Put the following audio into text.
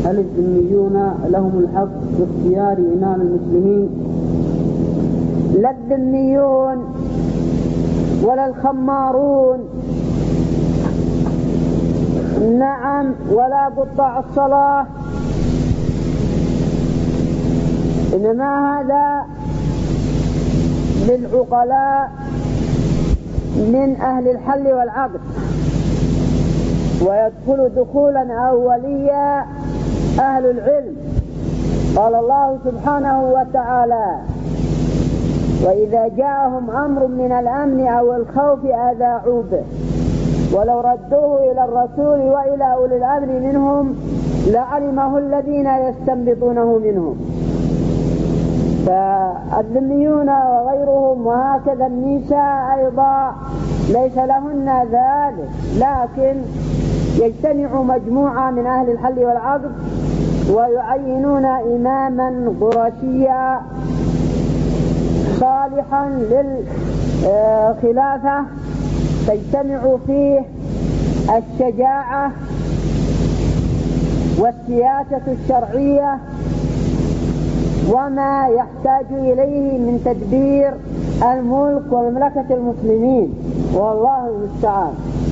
هل الذميون لهم الحق باختيار إمام المسلمين؟ لا الذميون ولا الخمارون، نعم، ولا قطاع الصلاة، إنما هذا للعقلاء من أهل الحل والعقد، ويدخل دخولا أوليا أهل العلم. قال الله سبحانه وتعالى: وإذا جاءهم أمر من الأمن أو الخوف أذاعوا به ولو ردوه إلى الرسول وإلى أولي الأمر منهم لعلمه الذين يستنبطونه منهم. فالذميون وغيرهم وهكذا النساء أيضا ليس لهن ذلك، لكن يجتمع مجموعة من أهل الحل والعقد ويعينون إماما قرشيا صالحا للخلافة تجتمع فيه الشجاعة والسياسة الشرعية وما يحتاج إليه من تدبير الملك ومملكة المسلمين، والله المستعان.